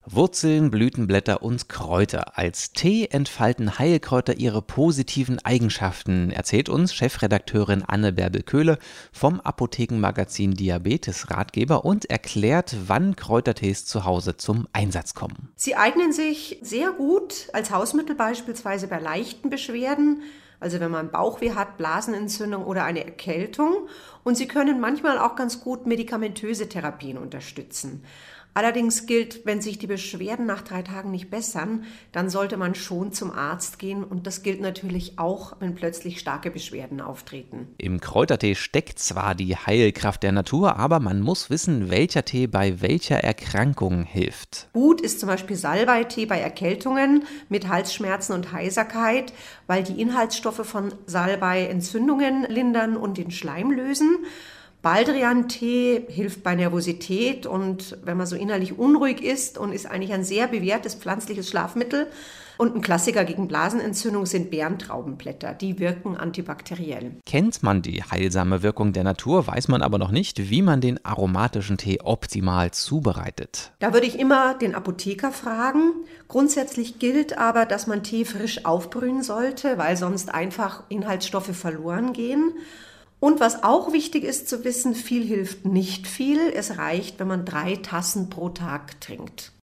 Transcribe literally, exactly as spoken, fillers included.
Wurzeln, Blütenblätter und Kräuter. Als Tee entfalten Heilkräuter ihre positiven Eigenschaften, erzählt uns Chefredakteurin Anne Bärbel-Köhle vom Apothekenmagazin Diabetes Ratgeber und erklärt, wann Kräutertees zu Hause zum Einsatz kommen. Sie eignen sich sehr gut als Hausmittel beispielsweise bei leichten Beschwerden, also wenn man Bauchweh hat, Blasenentzündung oder eine Erkältung. Und sie können manchmal auch ganz gut medikamentöse Therapien unterstützen. Allerdings gilt, wenn sich die Beschwerden nach drei Tagen nicht bessern, dann sollte man schon zum Arzt gehen. Und das gilt natürlich auch, wenn plötzlich starke Beschwerden auftreten. Im Kräutertee steckt zwar die Heilkraft der Natur, aber man muss wissen, welcher Tee bei welcher Erkrankung hilft. Gut ist zum Beispiel Salbeitee bei Erkältungen mit Halsschmerzen und Heiserkeit, weil die Inhaltsstoffe von Salbei Entzündungen lindern und den Schleim lösen. Baldrian-Tee hilft bei Nervosität und wenn man so innerlich unruhig ist und ist eigentlich ein sehr bewährtes pflanzliches Schlafmittel. Und ein Klassiker gegen Blasenentzündung sind Beerentraubenblätter. Die wirken antibakteriell. Kennt man die heilsame Wirkung der Natur, weiß man aber noch nicht, wie man den aromatischen Tee optimal zubereitet. Da würde ich immer den Apotheker fragen. Grundsätzlich gilt aber, dass man Tee frisch aufbrühen sollte, weil sonst einfach Inhaltsstoffe verloren gehen. Und was auch wichtig ist zu wissen, viel hilft nicht viel. Es reicht, wenn man drei Tassen pro Tag trinkt.